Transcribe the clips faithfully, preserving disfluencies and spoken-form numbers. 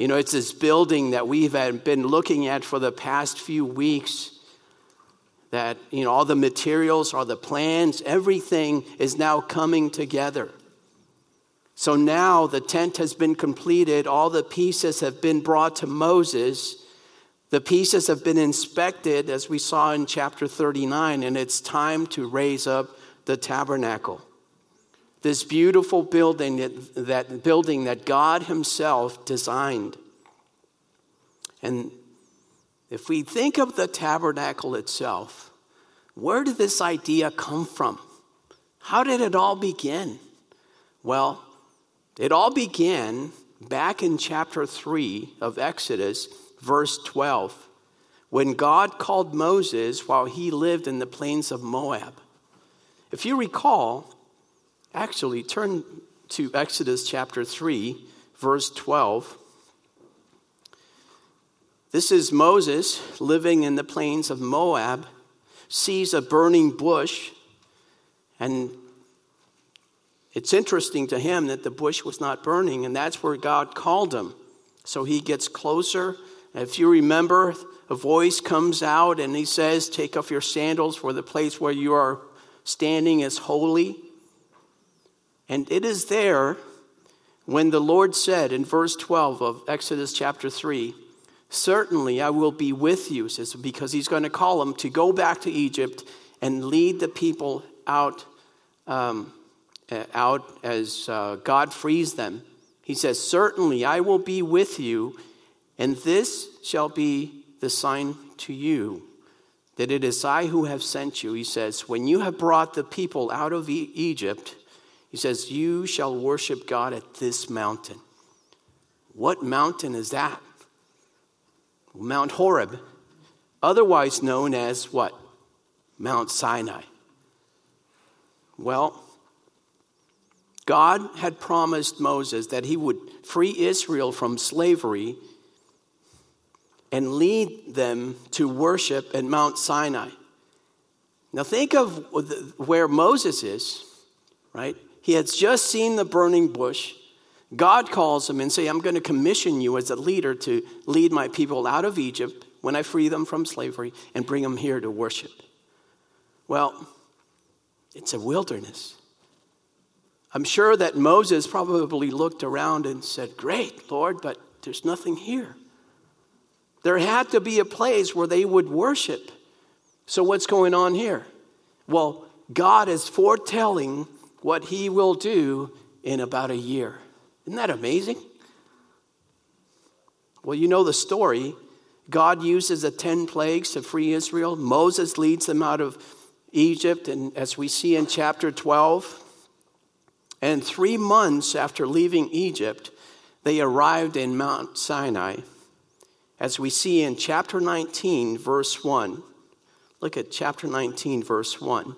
You know, it's this building that we've been looking at for the past few weeks. That, you know, all the materials, all the plans, everything is now coming together. So now the tent has been completed. All the pieces have been brought to Moses. The pieces have been inspected, as we saw in chapter thirty-nine, and it's time to raise up the tabernacle. This beautiful building that, that building that God himself designed. And if we think of the tabernacle itself, where did this idea come from? How did it all begin? Well, it all began back in chapter three of Exodus, verse twelve, when God called Moses while he lived in the plains of Moab. If you recall, actually turn to Exodus chapter three, verse twelve. This is Moses living in the plains of Moab, sees a burning bush, and it's interesting to him that the bush was not burning, and that's where God called him. So he gets closer, and if you remember, a voice comes out and he says, "Take off your sandals, for the place where you are standing is holy." And it is there when the Lord said in verse twelve of Exodus chapter three, "Certainly I will be with you," says, because he's going to call him to go back to Egypt and lead the people out, um, out as uh, God frees them. He says, "Certainly I will be with you, and this shall be the sign to you, that it is I who have sent you." He says, "When you have brought the people out of e- Egypt, he says, you shall worship God at this mountain." What mountain is that? Mount Horeb, otherwise known as what? Mount Sinai. Well, God had promised Moses that he would free Israel from slavery and lead them to worship at Mount Sinai. Now think of where Moses is, right? He had just seen the burning bush. God calls him and says, "I'm going to commission you as a leader to lead my people out of Egypt when I free them from slavery and bring them here to worship." Well, it's a wilderness. I'm sure that Moses probably looked around and said, "Great, Lord, but there's nothing here." There had to be a place where they would worship. So what's going on here? Well, God is foretelling what he will do in about a year. Isn't that amazing? Well, you know the story. God uses the ten plagues to free Israel. Moses leads them out of Egypt, and as we see in chapter twelve. And three months after leaving Egypt, they arrived in Mount Sinai, as we see in chapter nineteen, verse one. Look at chapter nineteen, verse one.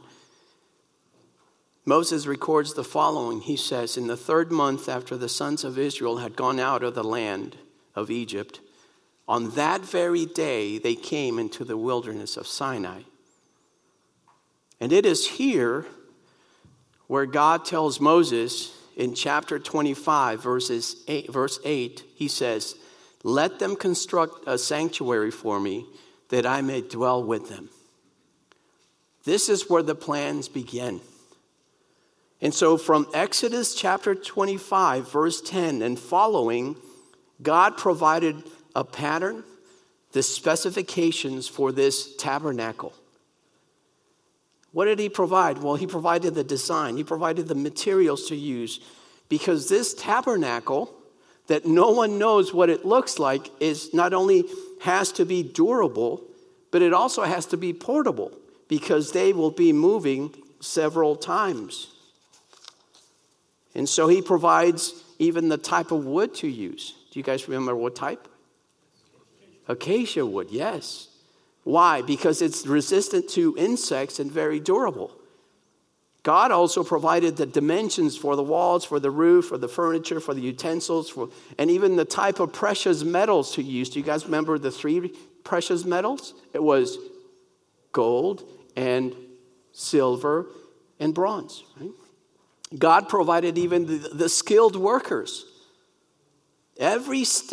Moses records the following. He says, "In the third month after the sons of Israel had gone out of the land of Egypt, on that very day they came into the wilderness of Sinai." And it is here where God tells Moses in chapter twenty-five, verses eight, verse eight, he says, "Let them construct a sanctuary for me, that I may dwell with them." This is where the plans begin. And so from Exodus chapter twenty-five, verse ten and following, God provided a pattern, the specifications for this tabernacle. What did he provide? Well, he provided the design. He provided the materials to use. Because this tabernacle, that no one knows what it looks like, is not only has to be durable, but it also has to be portable, because they will be moving several times. And so he provides even the type of wood to use. Do you guys remember what type? Acacia wood, yes. Why? Because it's resistant to insects and very durable. God also provided the dimensions for the walls, for the roof, for the furniture, for the utensils, for, and even the type of precious metals to use. Do you guys remember the three precious metals? It was gold and silver and bronze, right? God provided even the, the skilled workers. Every step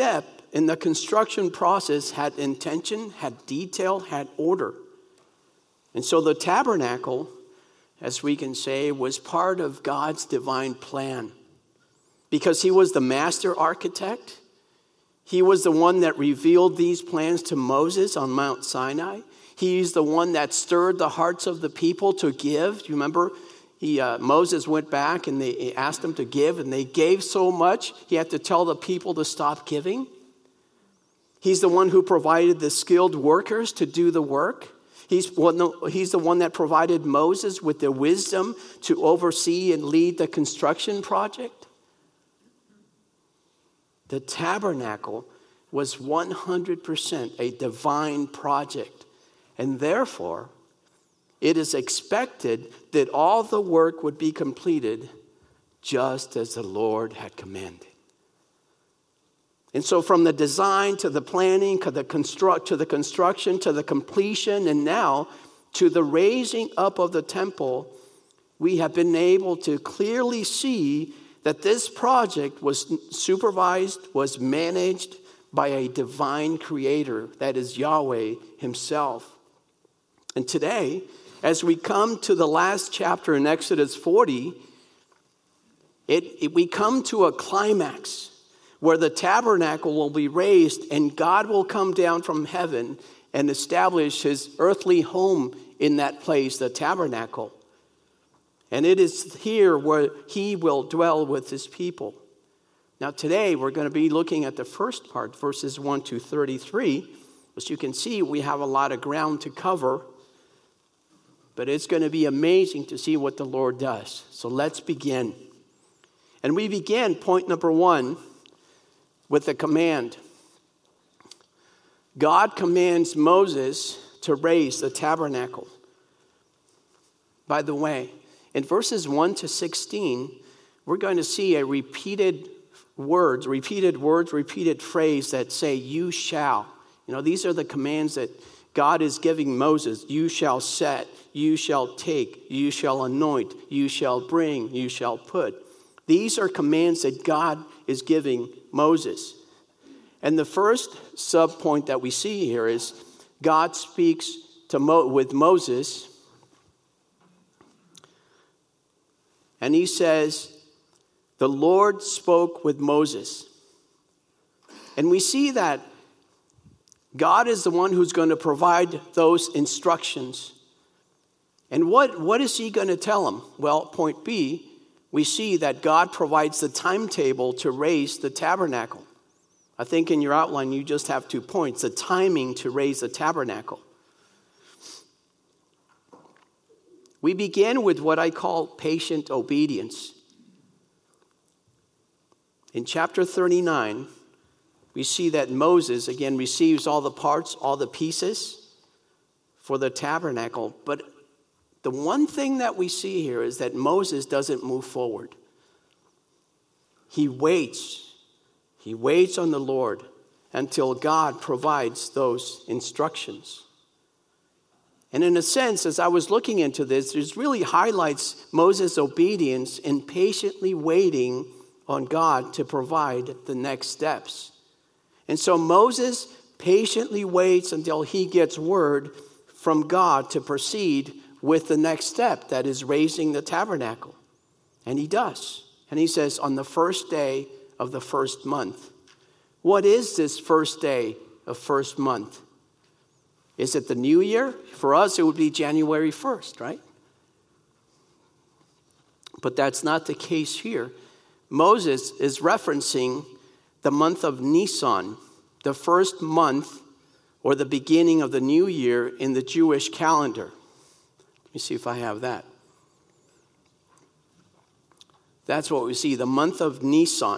in the construction process had intention, had detail, had order. And so the tabernacle, as we can say, was part of God's divine plan. Because he was the master architect. He was the one that revealed these plans to Moses on Mount Sinai. He's the one that stirred the hearts of the people to give. Do you remember? He, uh, Moses went back and they he asked them to give, and they gave so much, he had to tell the people to stop giving. He's the one who provided the skilled workers to do the work. He's, well, he's the one that provided Moses with the wisdom to oversee and lead the construction project. The tabernacle was one hundred percent a divine project, and therefore, it is expected that all the work would be completed just as the Lord had commanded. And so from the design to the planning to the construct to the construction to the completion and now to the raising up of the temple, we have been able to clearly see that this project was supervised, was managed by a divine creator, that is Yahweh himself. And today, as we come to the last chapter in Exodus forty, it, it, we come to a climax where the tabernacle will be raised and God will come down from heaven and establish his earthly home in that place, the tabernacle. And it is here where he will dwell with his people. Now today we're going to be looking at the first part, verses one to thirty-three. As you can see, we have a lot of ground to cover. But it's going to be amazing to see what the Lord does. So let's begin. And we begin, point number one, with a command. God commands Moses to raise the tabernacle. By the way, in verses one to sixteen, we're going to see a repeated words, repeated words, repeated phrase that say, you shall. You know, these are the commands that God is giving Moses. You shall set, you shall take, you shall anoint, you shall bring, you shall put. These are commands that God is giving Moses. And the first sub-point that we see here is God speaks to Mo- with Moses, and he says, the Lord spoke with Moses. And we see that God is the one who's going to provide those instructions. And what, what is he going to tell him? Well, point B, we see that God provides the timetable to raise the tabernacle. I think in your outline you just have two points, the timing to raise the tabernacle. We begin with what I call patient obedience. In chapter thirty-nine, we see that Moses, again, receives all the parts, all the pieces for the tabernacle. But the one thing that we see here is that Moses doesn't move forward. He waits. He waits on the Lord until God provides those instructions. And in a sense, as I was looking into this, it really highlights Moses' obedience in patiently waiting on God to provide the next steps. And so Moses patiently waits until he gets word from God to proceed with the next step, that is raising the tabernacle. And he does. And he says, on the first day of the first month. What is this first day of first month? Is it the new year? For us, it would be January first, right? But that's not the case here. Moses is referencing the month of Nisan, the first month or the beginning of the new year in the Jewish calendar. Let me see if I have that. That's what we see, the month of Nisan.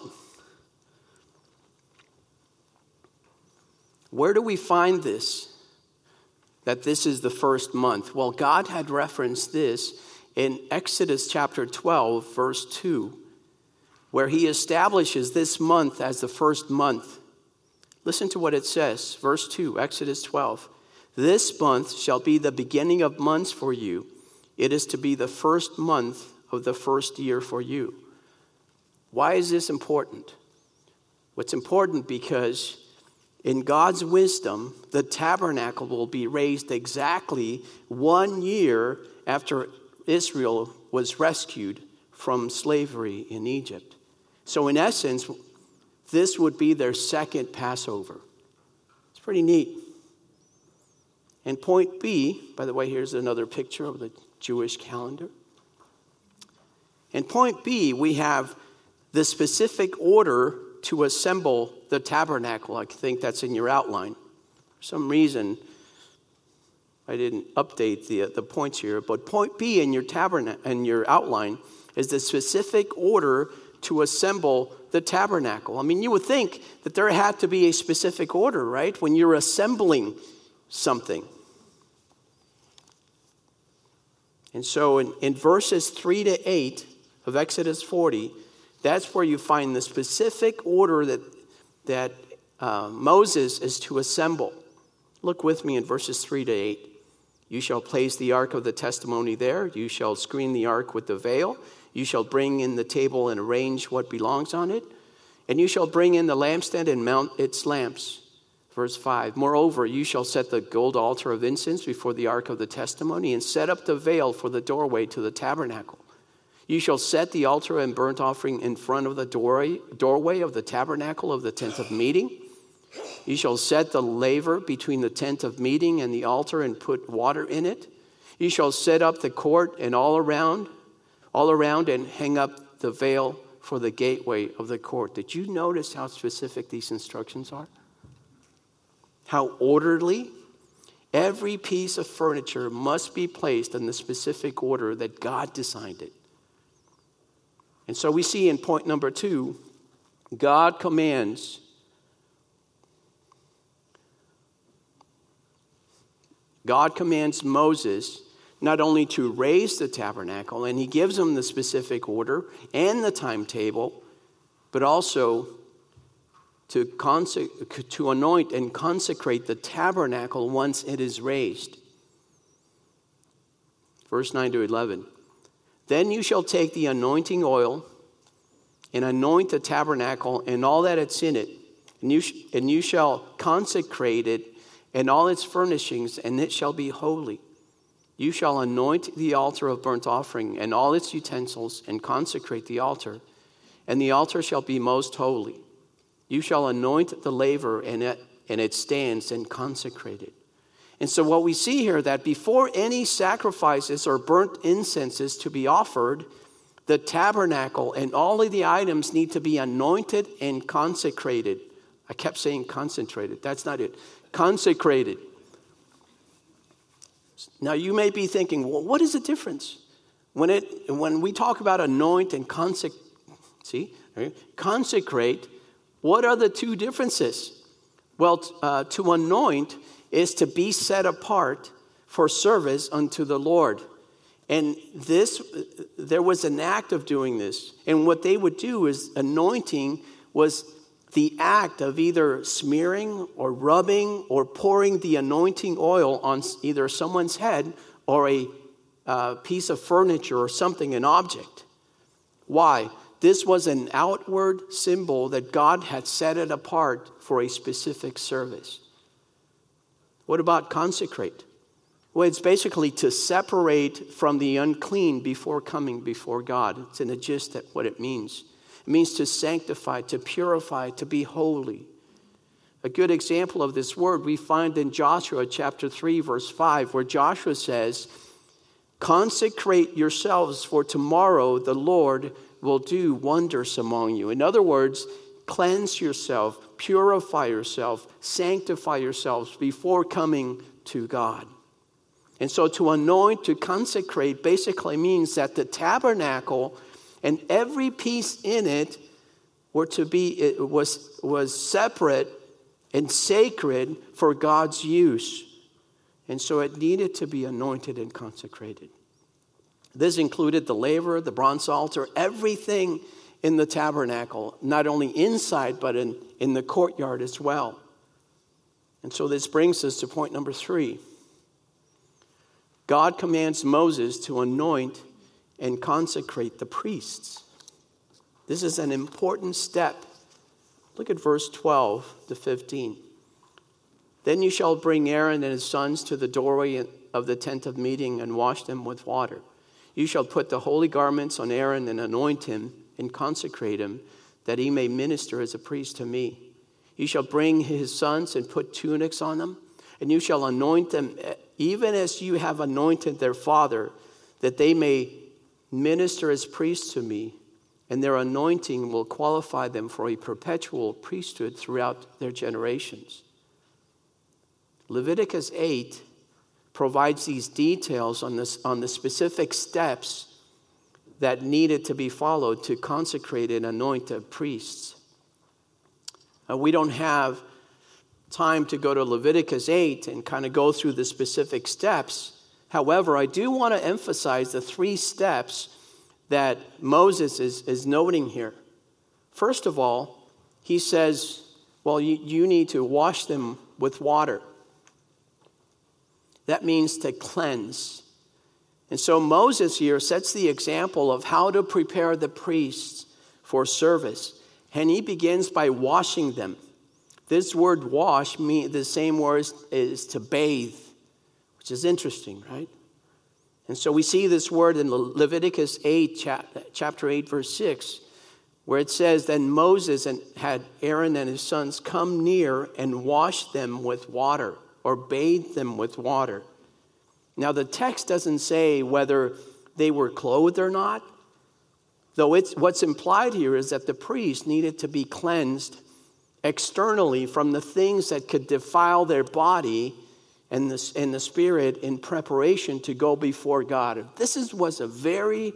Where do we find this? That this is the first month? Well, God had referenced this in Exodus chapter twelve, verse two, where he establishes this month as the first month. Listen to what it says, verse two, Exodus twelve. This month shall be the beginning of months for you. It is to be the first month of the first year for you. Why is this important? What's important because In God's wisdom, the tabernacle will be raised exactly one year after Israel was rescued from slavery in Egypt. So in essence, this would be their second Passover. It's pretty neat. And point B, by the way, here's another picture of the Jewish calendar. And point B, we have the specific order to assemble the tabernacle. I think that's in your outline. For some reason, I didn't update the, the points here. But point B in your tabernacle, in your outline, is the specific order to assemble the tabernacle. I mean, you would think that there had to be a specific order, right? When you're assembling something. And so in, in verses three to eight of Exodus forty, that's where you find the specific order that, that uh, Moses is to assemble. Look with me in verses three to eight. You shall place the ark of the testimony there. You shall screen the ark with the veil. You shall bring in the table and arrange what belongs on it. And you shall bring in the lampstand and mount its lamps. Verse five, moreover, you shall set the gold altar of incense before the ark of the testimony and set up the veil for the doorway to the tabernacle. You shall set the altar and burnt offering in front of the doorway, doorway of the tabernacle of the tent of meeting. You shall set the laver between the tent of meeting and the altar and put water in it. You shall set up the court and all around, all around and hang up the veil for the gateway of the court. Did you notice how specific these instructions are? How orderly? Every piece of furniture must be placed in the specific order that God designed it. And so we see in point number two, God commands God commands Moses not only to raise the tabernacle, and he gives him the specific order and the timetable, but also to, consec- to anoint and consecrate the tabernacle once it is raised. Verse nine to eleven. Then you shall take the anointing oil and anoint the tabernacle and all that it's in it, and you, sh- and you shall consecrate it and all its furnishings, and it shall be holy. You shall anoint the altar of burnt offering and all its utensils, and consecrate the altar, and the altar shall be most holy. You shall anoint the laver and it, and its stands, and consecrate it. And so what we see here, that before any sacrifices or burnt incenses to be offered, the tabernacle and all of the items need to be anointed and consecrated. I kept saying concentrated. That's not it. Consecrated. Now you may be thinking, well, what is the difference? When it when we talk about anoint and consec- see, consecrate, what are the two differences? Well, uh, to anoint is to be set apart for service unto the Lord. And this, there was an act of doing this. And what they would do is anointing was the act of either smearing or rubbing or pouring the anointing oil on either someone's head or a uh, piece of furniture or something, an object. Why? This was an outward symbol that God had set it apart for a specific service. What about consecrate? Well, it's basically to separate from the unclean before coming before God. It's in a gist at what it means. It means to sanctify, to purify, to be holy. A good example of this word we find in Joshua chapter three, verse five, where Joshua says, consecrate yourselves, for tomorrow the Lord will do wonders among you. In other words, cleanse yourself, purify yourself, sanctify yourselves before coming to God. And so to anoint, to consecrate, basically means that the tabernacle and every piece in it were to be, it was, was separate and sacred for God's use. And so it needed to be anointed and consecrated. This included the laver, the bronze altar, everything in the tabernacle, not only inside, but in, in the courtyard as well. And so this brings us to point number three. God commands Moses to anoint and consecrate the priests. This is an important step. Look at verse twelve to fifteen. Then you shall bring Aaron and his sons to the doorway of the tent of meeting and wash them with water. You shall put the holy garments on Aaron and anoint him and consecrate him, that he may minister as a priest to me. You shall bring his sons and put tunics on them, and you shall anoint them even as you have anointed their father, that they may minister as priests to me, and their anointing will qualify them for a perpetual priesthood throughout their generations. Leviticus eight provides these details on, this, on the specific steps that needed to be followed to consecrate and anoint the priests. Uh, we don't have time to go to Leviticus eight and kind of go through the specific steps. However, I do want to emphasize the three steps that Moses is, is noting here. First of all, he says, well, you, you need to wash them with water. That means to cleanse. And so Moses here sets the example of how to prepare the priests for service. And he begins by washing them. This word wash means the same word as to bathe, which is interesting, right? And so we see this word in Leviticus eight, chapter eight, verse six, where it says, then Moses had Aaron and his sons come near and wash them with water, or bathe them with water. Now the text doesn't say whether they were clothed or not, though it's what's implied here is that the priest needed to be cleansed externally from the things that could defile their body and the, and the spirit in preparation to go before God. This is, was a very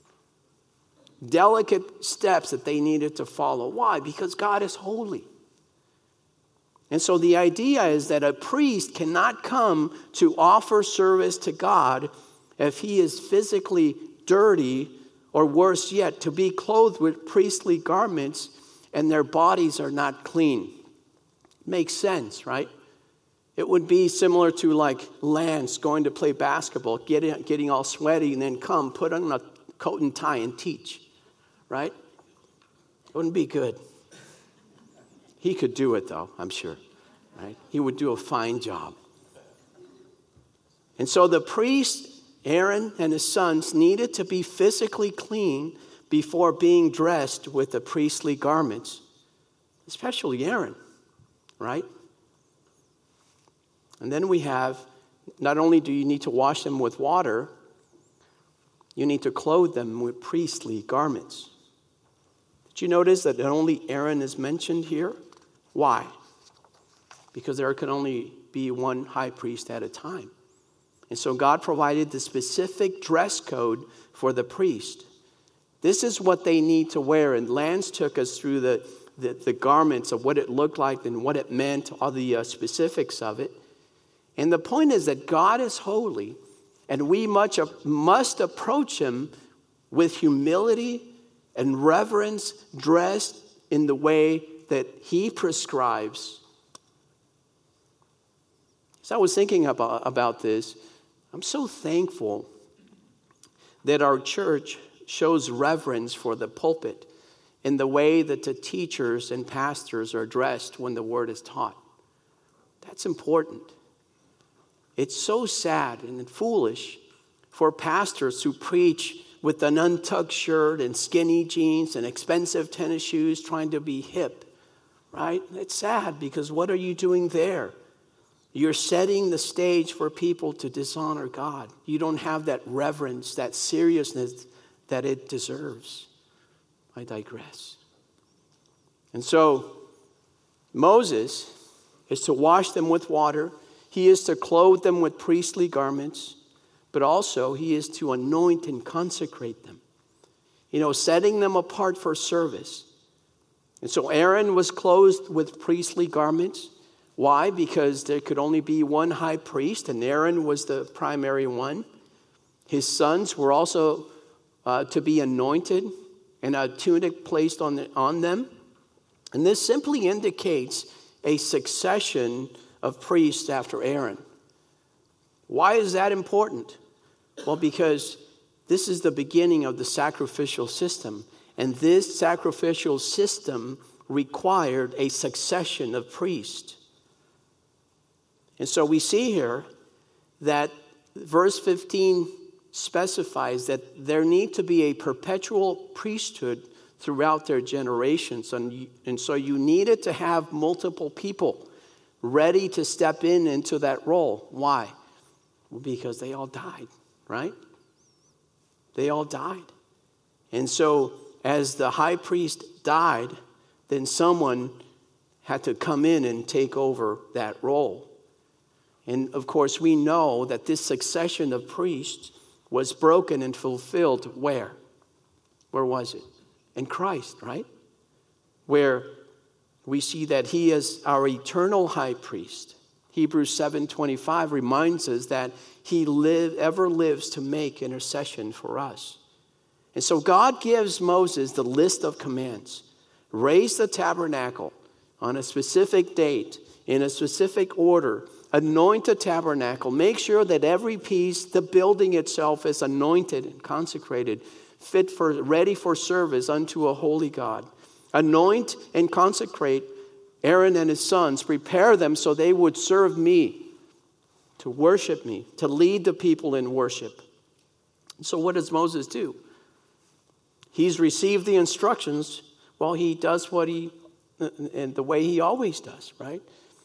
delicate steps that they needed to follow. Why? Because God is holy. And so the idea is that a priest cannot come to offer service to God if he is physically dirty, or worse yet, to be clothed with priestly garments and their bodies are not clean. Makes sense, right? It would be similar to like Lance going to play basketball, getting, getting all sweaty, and then come, put on a coat and tie and teach, right? It wouldn't be good. He could do it, though, I'm sure, right? He would do a fine job. And so the priest, Aaron and his sons, needed to be physically clean before being dressed with the priestly garments, especially Aaron, right? And then we have, not only do you need to wash them with water, you need to clothe them with priestly garments. Did you notice that only Aaron is mentioned here? Why? Because there can only be one high priest at a time. And so God provided the specific dress code for the priest. This is what they need to wear. And Lance took us through the, the, the garments of what it looked like and what it meant, all the uh, specifics of it. And the point is that God is holy, and we much must approach him with humility and reverence, dressed in the way that he prescribes. So I was thinking about, about this. I'm so thankful that our church shows reverence for the pulpit in the way that the teachers and pastors are dressed when the word is taught. That's important. It's so sad and foolish for pastors who preach with an untucked shirt and skinny jeans and expensive tennis shoes trying to be hip, right? It's sad because what are you doing there? You're setting the stage for people to dishonor God. You don't have that reverence, that seriousness that it deserves. I digress. And so Moses is to wash them with water. He is to clothe them with priestly garments, but also he is to anoint and consecrate them. You know, setting them apart for service. And so Aaron was clothed with priestly garments. Why? Because there could only be one high priest, and Aaron was the primary one. His sons were also uh, to be anointed, and a tunic placed on, the, on them. And this simply indicates a succession of priests after Aaron. Why is that important? Well, because this is the beginning of the sacrificial system. And this sacrificial system required a succession of priests. And so we see here that verse fifteen specifies that there need to be a perpetual priesthood throughout their generations. And, and so you needed to have multiple people ready to step in into that role. Why? Because they all died, right? They all died. And so as the high priest died, then someone had to come in and take over that role. And of course, we know that this succession of priests was broken and fulfilled where? Where was it? In Christ, right? Where we see that he is our eternal high priest. Hebrews seven twenty-five reminds us that he live, ever lives to make intercession for us. And so God gives Moses the list of commands. Raise the tabernacle on a specific date, in a specific order. Anoint the tabernacle. Make sure that every piece, the building itself, is anointed and consecrated, fit for, ready for service unto a holy God. Anoint and consecrate Aaron and his sons. Prepare them so they would serve me, to worship me, to lead the people in worship. So what does Moses do? He's received the instructions. Well, he does what he, and the way he always does, right?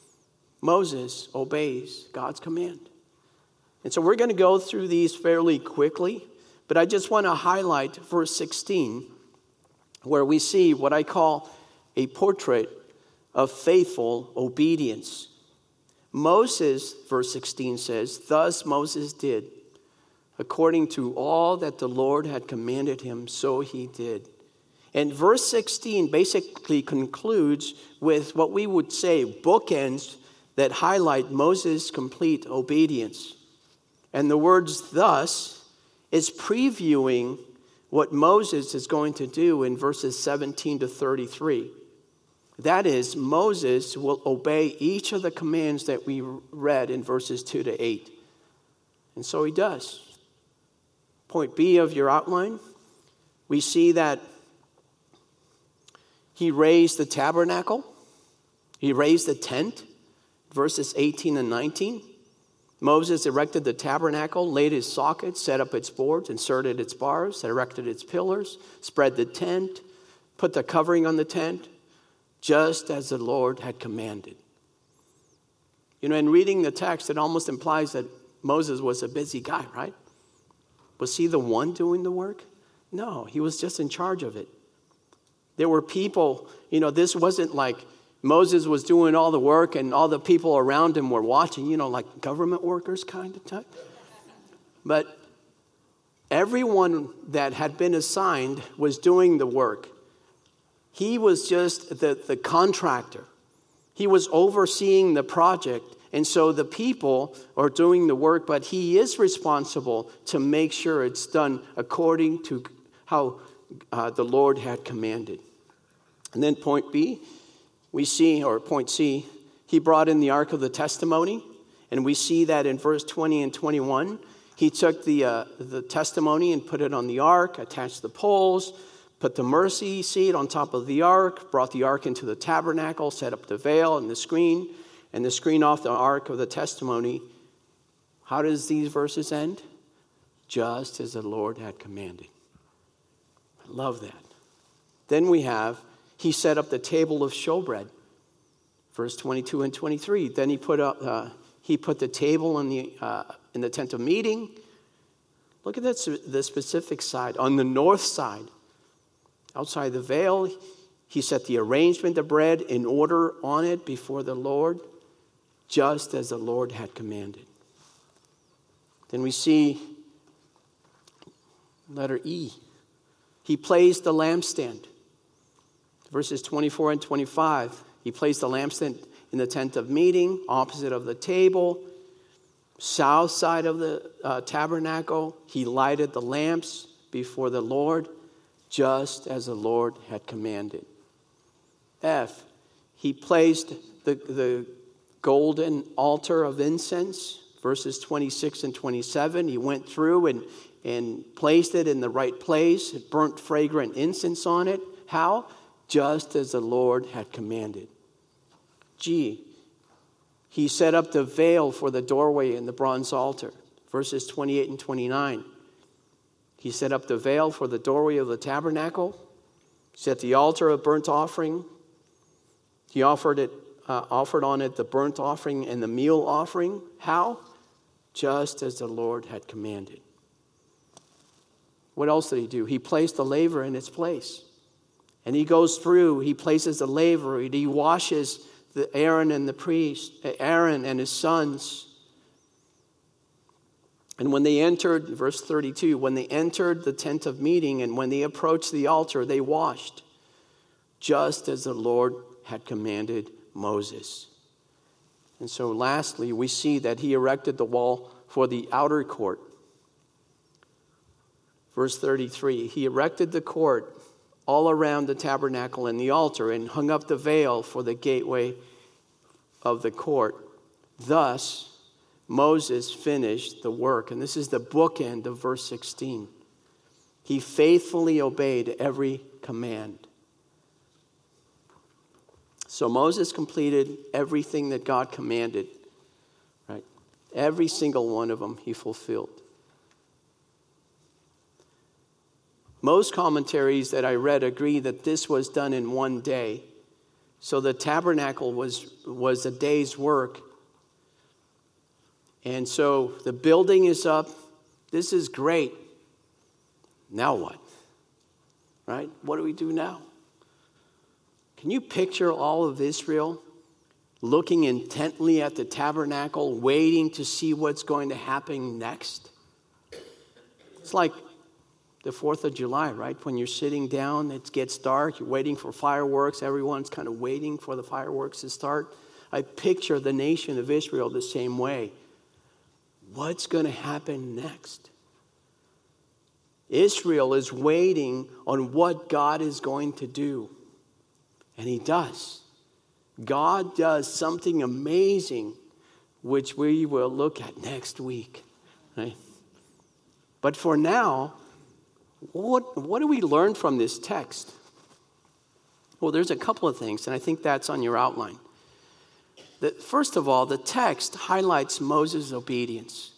Moses obeys God's command. And so we're going to go through these fairly quickly, but I just want to highlight verse sixteen, where we see what I call a portrait of faithful obedience. Moses, verse sixteen says, thus Moses did, according to all that the Lord had commanded him, so he did. And verse sixteen basically concludes with what we would say bookends that highlight Moses' complete obedience. And the words thus is previewing what Moses is going to do in verses seventeen to thirty-three. That is, Moses will obey each of the commands that we read in verses two to eight. And so he does. Point B of your outline, we see that he raised the tabernacle. He raised the tent, verses eighteen and nineteen. Moses erected the tabernacle, laid its sockets, set up its boards, inserted its bars, erected its pillars, spread the tent, put the covering on the tent, just as the Lord had commanded. You know, in reading the text, it almost implies that Moses was a busy guy, right? Was he the one doing the work? No, he was just in charge of it. There were people, you know, this wasn't like Moses was doing all the work and all the people around him were watching, you know, like government workers kind of type. But everyone that had been assigned was doing the work. He was just the, the contractor. He was overseeing the project. And so the people are doing the work, but he is responsible to make sure it's done according to how uh, the Lord had commanded. And then point B, we see, or point C, he brought in the Ark of the Testimony. And we see that in verse twenty and twenty-one. He took the, uh, the testimony and put it on the ark, attached the poles, put the mercy seat on top of the ark, brought the ark into the tabernacle, set up the veil and the screen, and the screen off the ark of the testimony. How does these verses end? Just as the Lord had commanded. I love that. Then we have, he set up the table of showbread. Verse twenty-two and twenty-three. Then he put up, uh, he put the table in the uh, in the tent of meeting. Look at that, the specific side. On the north side, outside the veil, he set the arrangement of bread in order on it before the Lord, just as the Lord had commanded. Then we see letter E. He placed the lampstand. Verses twenty-four and twenty-five. He placed the lampstand in the tent of meeting, opposite of the table, south side of the uh, tabernacle. He lighted the lamps before the Lord, just as the Lord had commanded. F. He placed the, the golden altar of incense, verses twenty-six and twenty-seven. He went through and, and placed it in the right place. It burnt fragrant incense on it. How? Just as the Lord had commanded. G. He set up the veil for the doorway in the bronze altar. Verses twenty-eight and twenty-nine. He set up the veil for the doorway of the tabernacle. Set the altar of burnt offering. He offered it, uh, offered on it the burnt offering and the meal offering. How? Just as the Lord had commanded. What else did he do? He placed the laver in its place. And he goes through, he places the laver, and he washes the Aaron and the priest, Aaron and his sons. And when they entered, verse thirty-two, when they entered the tent of meeting and when they approached the altar, they washed, just as the Lord had commanded Moses. And so lastly, we see that he erected the wall for the outer court. Verse thirty-three, he erected the court all around the tabernacle and the altar and hung up the veil for the gateway of the court. Thus, Moses finished the work. And this is the bookend of verse sixteen. He faithfully obeyed every command. So Moses completed everything that God commanded. Right? Every single one of them he fulfilled. Most commentaries that I read agree that this was done in one day. So the tabernacle was, was a day's work. And so the building is up. This is great. Now what? Right? What do we do now? Can you picture all of Israel looking intently at the tabernacle, waiting to see what's going to happen next? It's like the fourth of July, right? When you're sitting down, it gets dark, you're waiting for fireworks, everyone's kind of waiting for the fireworks to start. I picture the nation of Israel the same way. What's going to happen next? Israel is waiting on what God is going to do. And he does. God does something amazing, which we will look at next week. Right? But for now, what, what do we learn from this text? Well, there's a couple of things, and I think that's on your outline. The, first of all, the text highlights Moses' obedience.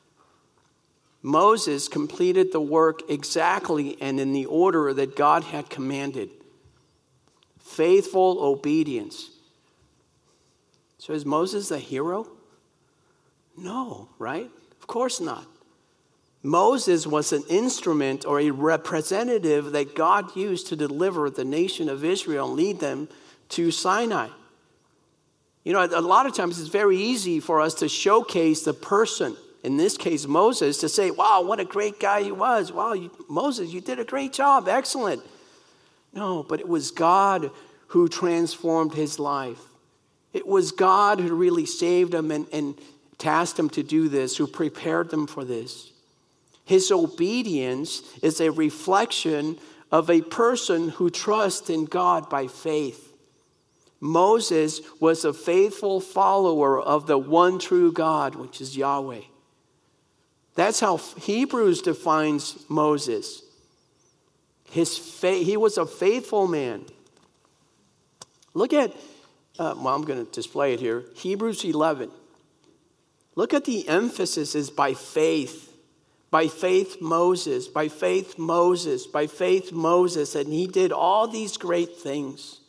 Moses completed the work exactly and in the order that God had commanded. Faithful obedience. So is Moses a hero? No, right? Of course not. Moses was an instrument or a representative that God used to deliver the nation of Israel and lead them to Sinai. You know, a lot of times it's very easy for us to showcase the person, in this case Moses, to say, wow, what a great guy he was. Wow, you, Moses, you did a great job. Excellent. No, but it was God who transformed his life. It was God who really saved him and, and tasked him to do this, who prepared them for this. His obedience is a reflection of a person who trusts in God by faith. Moses was a faithful follower of the one true God, which is Yahweh. That's how Hebrews defines Moses. His faith, he was a faithful man. Look at, uh, well, I'm going to display it here. Hebrews eleven. Look at the emphasis is by faith. By faith, Moses. By faith, Moses. By faith, Moses. And he did all these great things.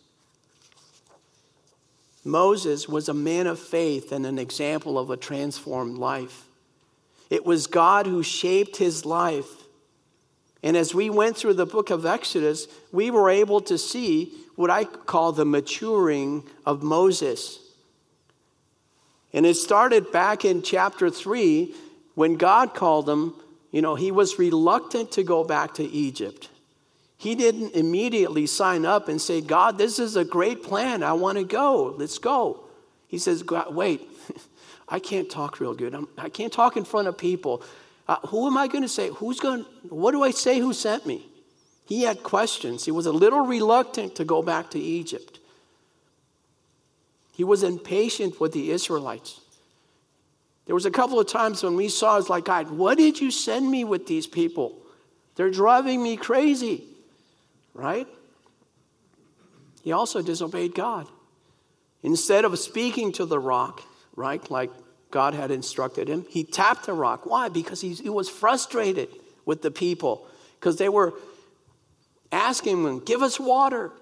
Moses was a man of faith and an example of a transformed life. It was God who shaped his life. And as we went through the book of Exodus, we were able to see what I call the maturing of Moses. And it started back in chapter three when God called him. You know, he was reluctant to go back to Egypt. He didn't immediately sign up and say, God, this is a great plan. I want to go. Let's go. He says, God, wait, I can't talk real good. I'm, I can't talk in front of people. Uh, who am I going to say? Who's going? What do I say? Who sent me? He had questions. He was a little reluctant to go back to Egypt. He was impatient with the Israelites. There was a couple of times when we saw, it's like, God, what did you send me with these people? They're driving me crazy, right? He also disobeyed God. Instead of speaking to the rock, right? Like God had instructed him. He tapped the rock. Why? Because he, he was frustrated with the people because they were asking him, give us water.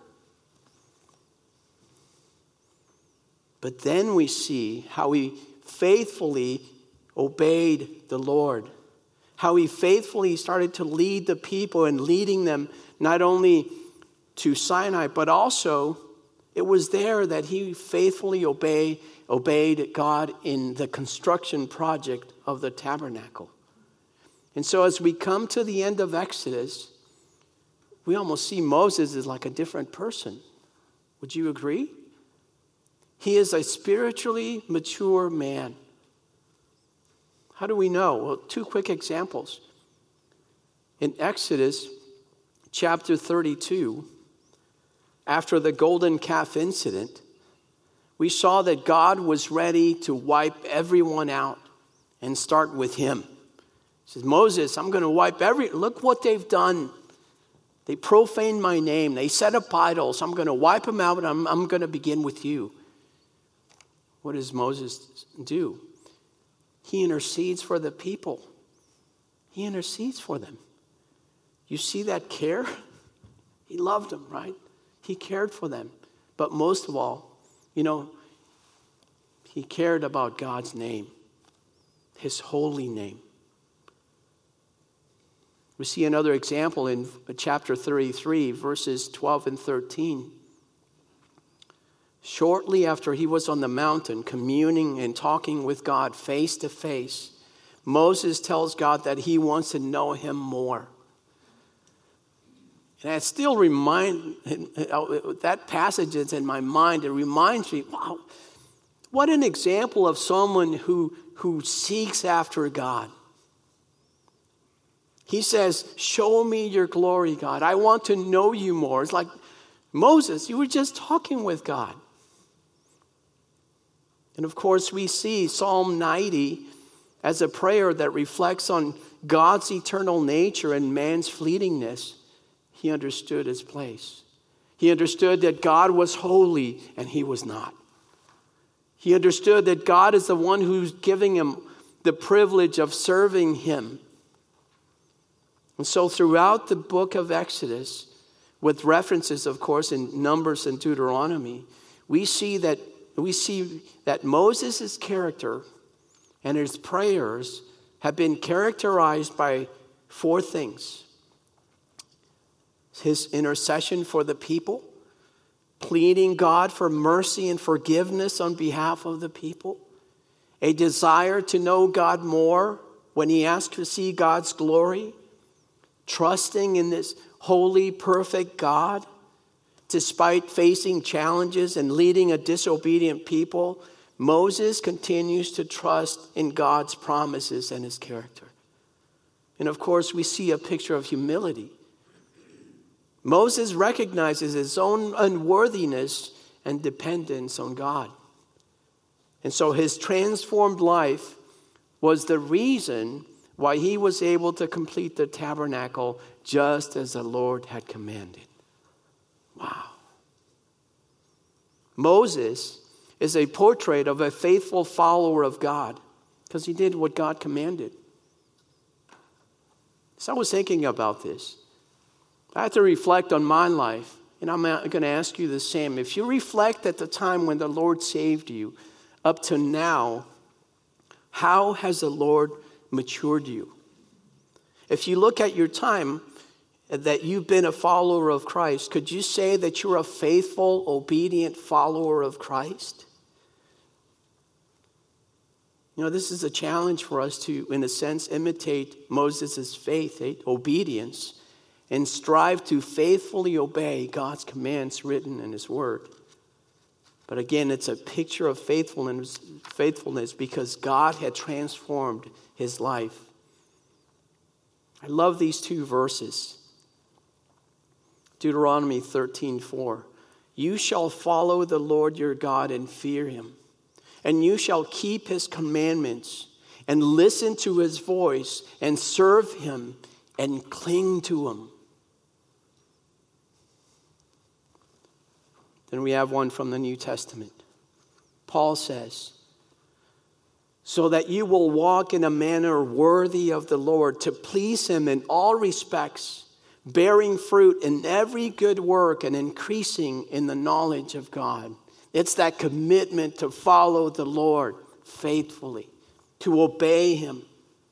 But then we see how he faithfully obeyed the Lord. How he faithfully started to lead the people and leading them not only to Sinai, but also it was there that he faithfully obey, obeyed God in the construction project of the tabernacle. And so as we come to the end of Exodus, we almost see Moses as like a different person. Would you agree? He is a spiritually mature man. How do we know? Well, two quick examples. In Exodus chapter thirty-two, after the golden calf incident, we saw that God was ready to wipe everyone out and start with him. He says, Moses, I'm going to wipe every, look what they've done. They profaned my name. They set up idols. I'm going to wipe them out, and I'm, I'm going to begin with you. What does Moses do? He intercedes for the people. He intercedes for them. You see that care? He loved them, right? He cared for them. But most of all, you know, he cared about God's name, his holy name. We see another example in chapter thirty-three, verses twelve and thirteen. Shortly after he was on the mountain communing and talking with God face to face, Moses tells God that he wants to know him more. And I still remind, that passage is in my mind. It reminds me, wow, what an example of someone who, who seeks after God. He says, show me your glory, God. I want to know you more. It's like, Moses, you were just talking with God. And of course, we see Psalm ninety as a prayer that reflects on God's eternal nature and man's fleetingness. He understood his place. He understood that God was holy and he was not. He understood that God is the one who's giving him the privilege of serving him. And so throughout the book of Exodus, with references, of course, in Numbers and Deuteronomy, we see that we see that Moses' character and his prayers have been characterized by four things. His intercession for the people, pleading God for mercy and forgiveness on behalf of the people, a desire to know God more when he asked to see God's glory, trusting in this holy, perfect God, despite facing challenges and leading a disobedient people. Moses continues to trust in God's promises and his character. And of course, we see a picture of humility. Moses recognizes his own unworthiness and dependence on God. And so his transformed life was the reason why he was able to complete the tabernacle just as the Lord had commanded. Wow. Moses is a portrait of a faithful follower of God because he did what God commanded. So I was thinking about this. I have to reflect on my life, and I'm going to ask you the same. If you reflect at the time when the Lord saved you up to now, how has the Lord matured you? If you look at your time that you've been a follower of Christ, could you say that you're a faithful, obedient follower of Christ? You know, this is a challenge for us to, in a sense, imitate Moses' faith, obedience, and strive to faithfully obey God's commands written in his word. But again, it's a picture of faithfulness, faithfulness because God had transformed his life. I love these two verses. Deuteronomy thirteen four. You shall follow the Lord your God and fear him, and you shall keep his commandments and listen to his voice and serve him and cling to him. Then we have one from the New Testament. Paul says, so that you will walk in a manner worthy of the Lord, to please him in all respects, bearing fruit in every good work and increasing in the knowledge of God. It's that commitment to follow the Lord faithfully, to obey him.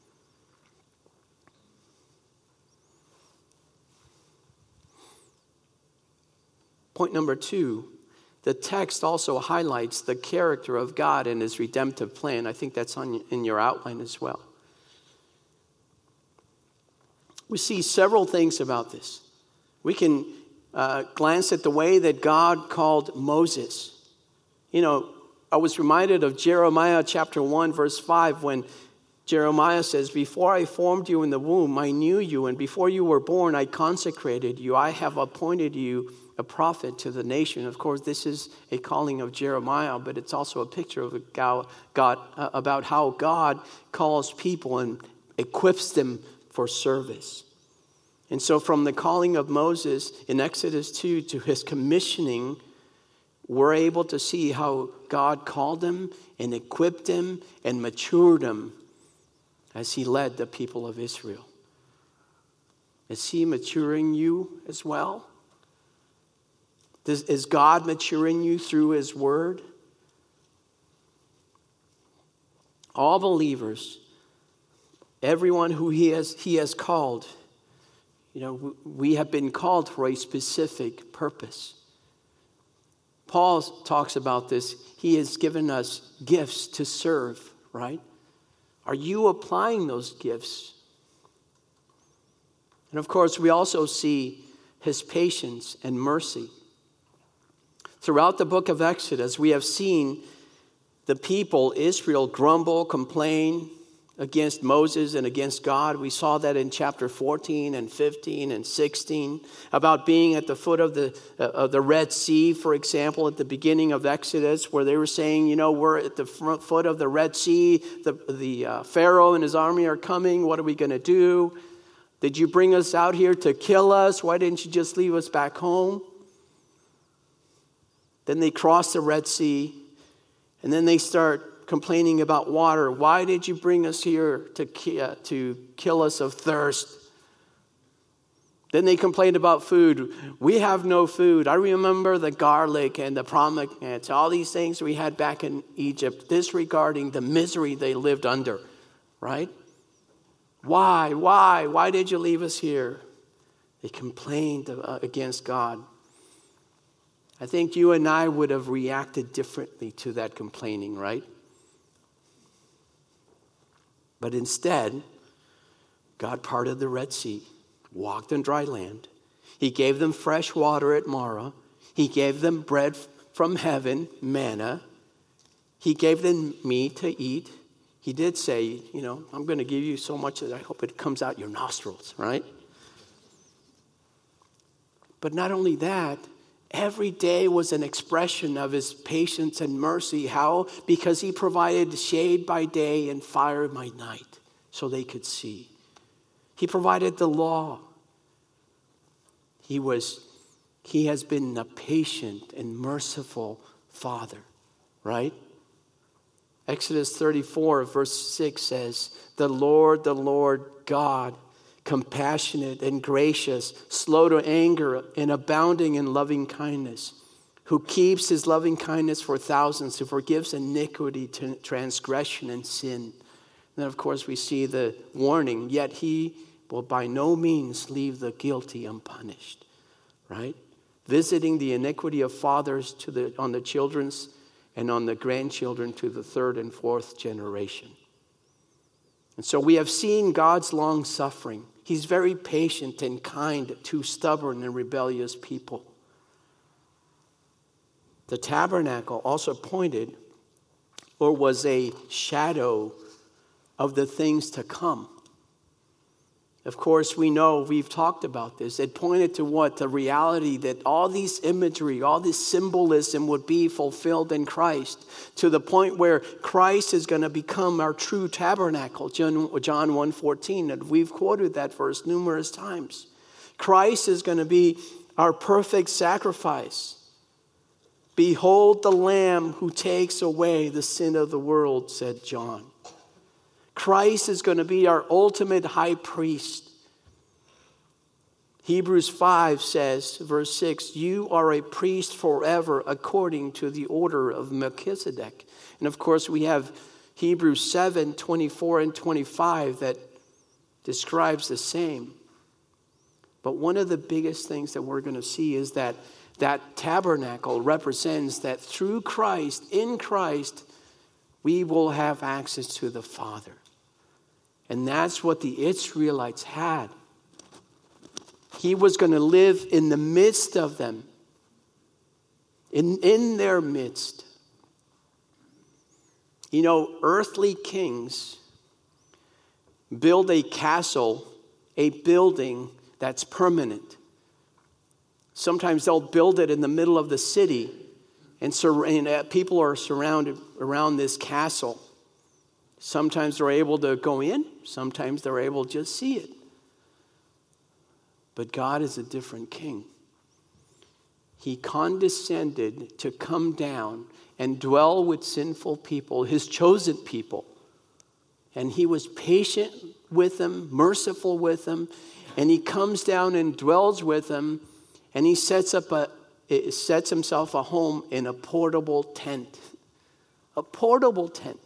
Point number two, the text also highlights the character of God and his redemptive plan. I think that's on, in your outline as well. We see several things about this. We can uh, glance at the way that God called Moses. You know, I was reminded of Jeremiah chapter one, verse five, when Jeremiah says, before I formed you in the womb, I knew you, and before you were born, I consecrated you. I have appointed you a prophet to the nation. Of course, this is a calling of Jeremiah, but it's also a picture of God, God uh, about how God calls people and equips them for service. And so from the calling of Moses in Exodus two to his commissioning, we're able to see how God called him and equipped him and matured him as he led the people of Israel. Is he maturing you as well? Does, is God maturing you through his word? All believers, everyone who he has, he has called, you know, we have been called for a specific purpose. Paul talks about this. He has given us gifts to serve, right? Are you applying those gifts? And of course, we also see his patience and mercy. Throughout the book of Exodus, we have seen the people, Israel, grumble, complain against Moses and against God. We saw that in chapter fourteen and fifteen and sixteen, about being at the foot of the uh, of the Red Sea, for example, at the beginning of Exodus, where they were saying, you know, we're at the front foot of the Red Sea, the, the uh, Pharaoh and his army are coming, what are we going to do? Did you bring us out here to kill us? Why didn't you just leave us back home? Then they cross the Red Sea, and then they start complaining about water. Why did you bring us here to, uh, to kill us of thirst? Then they complained about food. We have no food. I remember the garlic and the pomegranates, all these things we had back in Egypt, disregarding the misery they lived under, right? Why? Why? Why did you leave us here? They complained uh, against God. I think you and I would have reacted differently to that complaining, right? But instead, God parted the Red Sea, walked on dry land. He gave them fresh water at Marah. He gave them bread from heaven, manna. He gave them meat to eat. He did say, you know, I'm going to give you so much that I hope it comes out your nostrils, right? But not only that, every day was an expression of his patience and mercy. How? Because he provided shade by day and fire by night so they could see. He provided the law. He was, he has been a patient and merciful Father, right? Exodus thirty-four, verse six says, the Lord, the Lord God, compassionate and gracious, slow to anger and abounding in loving kindness, who keeps his loving kindness for thousands, who forgives iniquity, transgression, and sin. And then, of course, we see the warning, yet he will by no means leave the guilty unpunished, right? Visiting the iniquity of fathers to the on the children's and on the grandchildren to the third and fourth generation. And so we have seen God's long suffering. He's very patient and kind to stubborn and rebellious people. The tabernacle also pointed or was a shadow of the things to come. Of course, we know, we've talked about this. It pointed to what? The reality that all these imagery, all this symbolism would be fulfilled in Christ, to the point where Christ is going to become our true tabernacle. John one fourteen, and we've quoted that verse numerous times. Christ is going to be our perfect sacrifice. Behold the Lamb who takes away the sin of the world, said John. Christ is going to be our ultimate high priest. Hebrews five says, verse six, you are a priest forever according to the order of Melchizedek. And of course we have Hebrews seven, twenty-four and twenty-five that describes the same. But one of the biggest things that we're going to see is that that tabernacle represents that through Christ, in Christ, we will have access to the Father. And that's what the Israelites had. He was going to live in the midst of them, in, in their midst. You know, earthly kings build a castle, a building that's permanent. Sometimes they'll build it in the middle of the city, and, sur- and uh, people are surrounded around this castle. Sometimes they're able to go in, sometimes they're able to just see it. But God is a different king. He condescended to come down and dwell with sinful people, his chosen people. And he was patient with them, merciful with them. And he comes down and dwells with them. And he sets up a, it sets himself a home in a portable tent. A portable tent.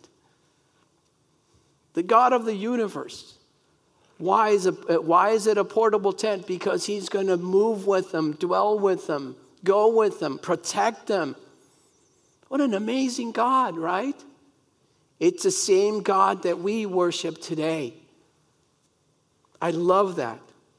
The God of the universe. Why is, a, why is it a portable tent? Because he's going to move with them, dwell with them, go with them, protect them. What an amazing God, right? It's the same God that we worship today. I love that.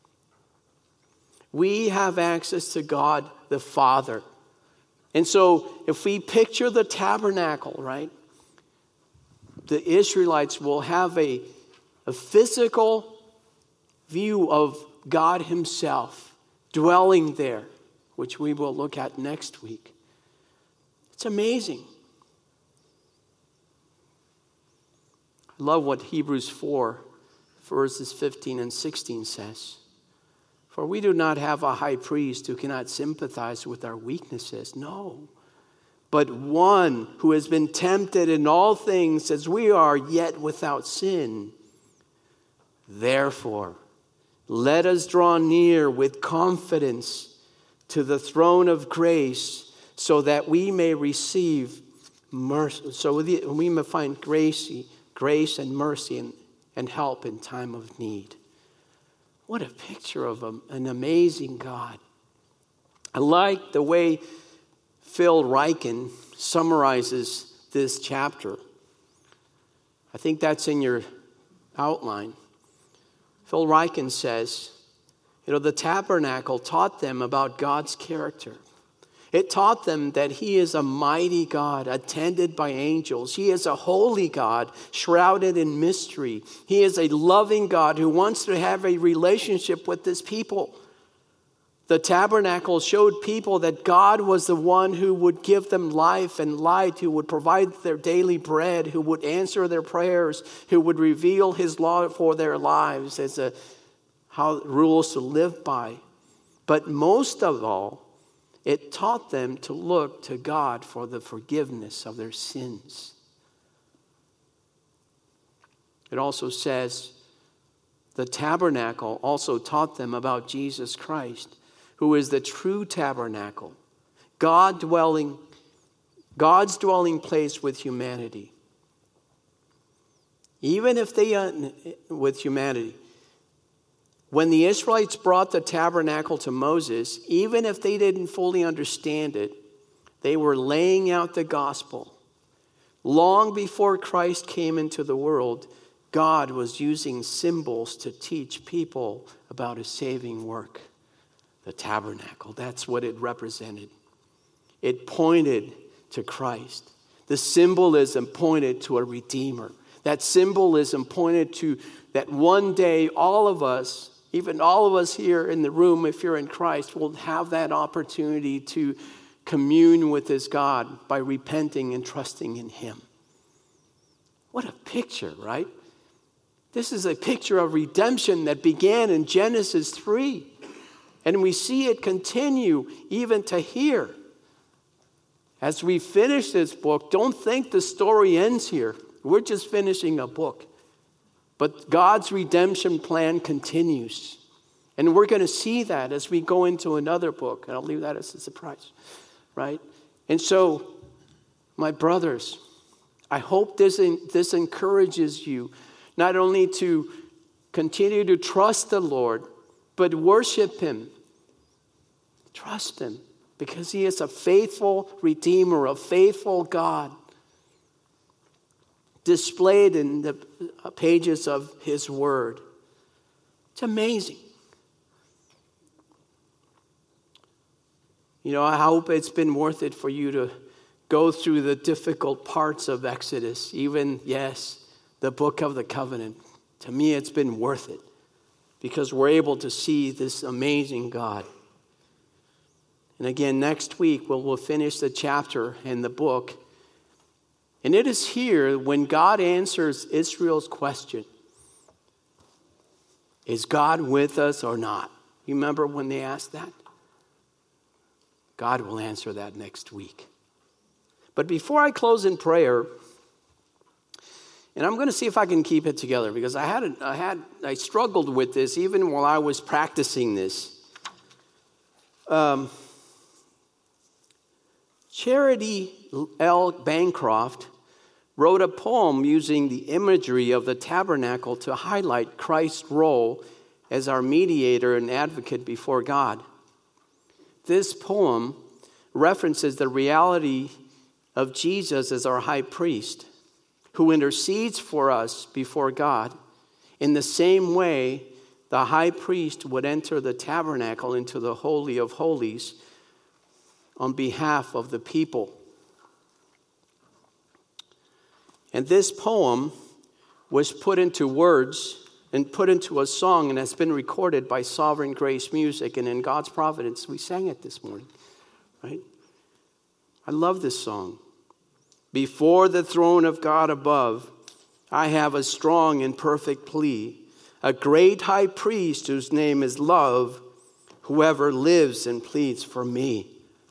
We have access to God the Father. And so if we picture the tabernacle, right? The Israelites will have a, a physical view of God himself dwelling there, which we will look at next week. It's amazing. I love what Hebrews four, verses fifteen and sixteen says. For we do not have a high priest who cannot sympathize with our weaknesses. No. But one who has been tempted in all things as we are, yet without sin. Therefore, let us draw near with confidence to the throne of grace, so that we may receive mercy, so we may find grace, grace and mercy and, and help in time of need. What a picture of a, an amazing God. I like the way Phil Ryken summarizes this chapter. I think that's in your outline. Phil Ryken says, you know, the tabernacle taught them about God's character. It taught them that he is a mighty God, attended by angels. He is a holy God, shrouded in mystery. He is a loving God who wants to have a relationship with his people. The tabernacle showed people that God was the one who would give them life and light, who would provide their daily bread, who would answer their prayers, who would reveal his law for their lives as a how rules to live by. But most of all, it taught them to look to God for the forgiveness of their sins. It also says the tabernacle also taught them about Jesus Christ, who is the true tabernacle, God dwelling, God's dwelling place with humanity. Even if they, uh, with humanity, when the Israelites brought the tabernacle to Moses, even if they didn't fully understand it, they were laying out the gospel. Long before Christ came into the world, God was using symbols to teach people about his saving work. The tabernacle, that's what it represented. It pointed to Christ. The symbolism pointed to a Redeemer. That symbolism pointed to that one day all of us, even all of us here in the room, if you're in Christ, will have that opportunity to commune with this God by repenting and trusting in him. What a picture, right? This is a picture of redemption that began in Genesis three. And we see it continue even to here. As we finish this book, don't think the story ends here. We're just finishing a book. But God's redemption plan continues. And we're going to see that as we go into another book. And I'll leave that as a surprise, right? And so, my brothers, I hope this, this encourages you not only to continue to trust the Lord, but worship Him. Trust Him, because He is a faithful Redeemer, a faithful God, displayed in the pages of His Word. It's amazing. You know, I hope it's been worth it for you to go through the difficult parts of Exodus. Even, yes, the book of the covenant. To me, it's been worth it because we're able to see this amazing God. And again, next week, we'll, we'll finish the chapter and the book. And it is here when God answers Israel's question. Is God with us or not? You remember when they asked that? God will answer that next week. But before I close in prayer, and I'm going to see if I can keep it together because I had, a, I had, I struggled with this even while I was practicing this. Um, Charity L. Bancroft wrote a poem using the imagery of the tabernacle to highlight Christ's role as our mediator and advocate before God. This poem references the reality of Jesus as our high priest, who intercedes for us before God. In the same way, the high priest would enter the tabernacle into the Holy of Holies on behalf of the people. And this poem was put into words and put into a song and has been recorded by Sovereign Grace Music. And in God's providence, we sang it this morning, right? I love this song. Before the throne of God above, I have a strong and perfect plea. A great high priest whose name is love, whoever lives and pleads for me.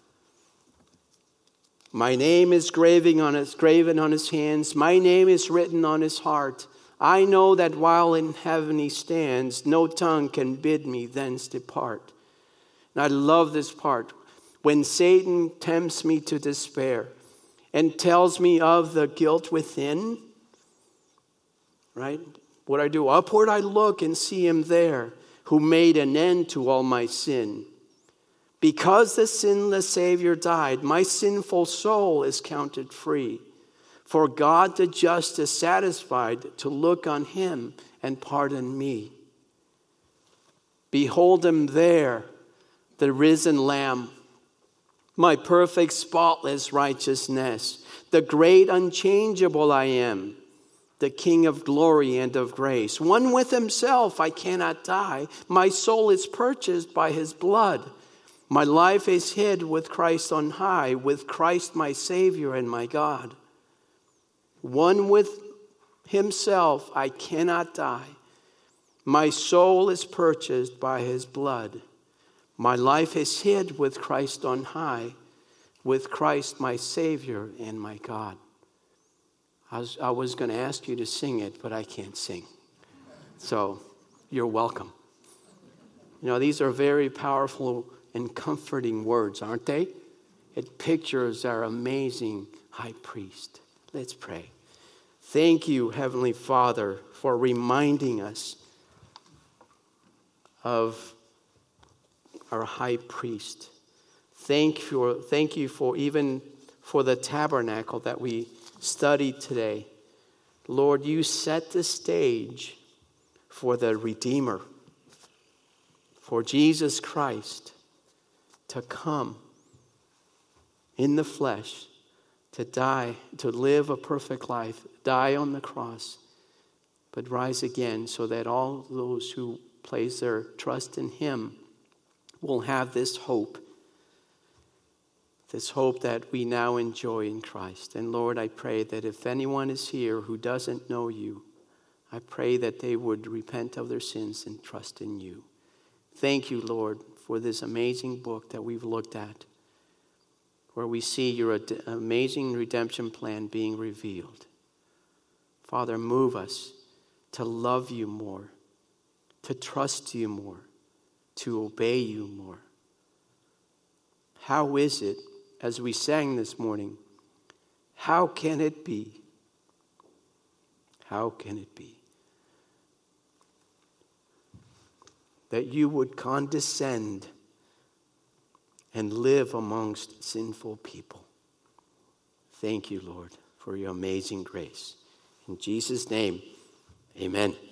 My name is graven on his, graven on his hands. My name is written on his heart. I know that while in heaven he stands, no tongue can bid me thence depart. And I love this part. When Satan tempts me to despair and tells me of the guilt within, right? What I do, upward I look and see him there who made an end to all my sin. Because the sinless Savior died, my sinful soul is counted free. For God the just is satisfied to look on him and pardon me. Behold him there, the risen Lamb, my perfect spotless righteousness, the great unchangeable I am, the King of glory and of grace. One with himself, I cannot die. My soul is purchased by his blood. My life is hid with Christ on high, with Christ my Savior and my God. One with himself, I cannot die. My soul is purchased by his blood. My life is hid with Christ on high, with Christ my Savior and my God. I was, I was going to ask you to sing it, but I can't sing. So you're welcome. You know, these are very powerful and comforting words, aren't they? It pictures our amazing high priest. Let's pray. Thank you, Heavenly Father, for reminding us of our high priest. Thank you for, thank you for even for the tabernacle that we studied today. Lord, you set the stage for the Redeemer, for Jesus Christ to come in the flesh, to die, to live a perfect life, die on the cross, but rise again so that all those who place their trust in him will have this hope, this hope that we now enjoy in Christ. And Lord, I pray that if anyone is here who doesn't know you, I pray that they would repent of their sins and trust in you. Thank you, Lord, for this amazing book that we've looked at, where we see your ad- amazing redemption plan being revealed. Father, move us to love you more, to trust you more, to obey you more. How is it, as we sang this morning, how can it be? How can it be that you would condescend and live amongst sinful people? Thank you, Lord, for your amazing grace. In Jesus' name, amen.